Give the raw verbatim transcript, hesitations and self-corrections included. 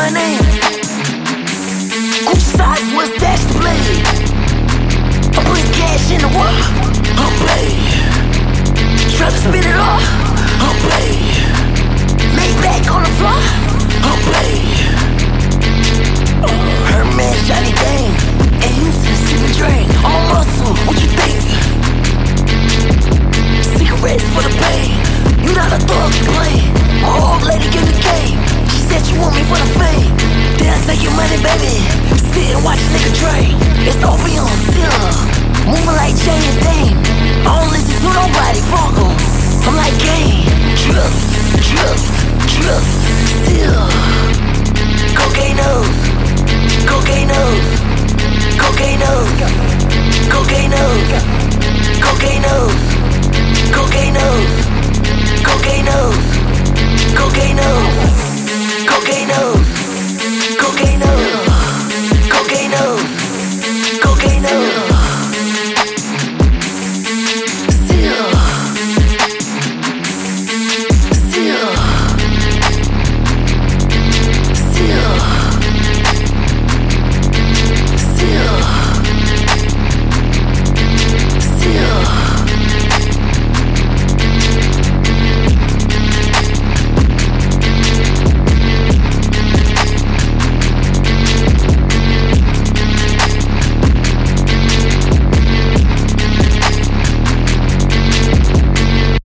my name. Gucci size was dash to blade. I'm putting cash in the world. I'm paid. Try to spin it off. I'm paid. Lay back on the floor. I'm paid. Hermes, Johnny Dane, and Houston, sip and drink. I'm a muscle, what you think? Cigarettes for the pain. You not a thug to play. My old lady in the game. She said you want me for the fame. Then I take your money, baby. Sit and watch a nigga drain. It's opium, still moving like Jane and Dame. I don't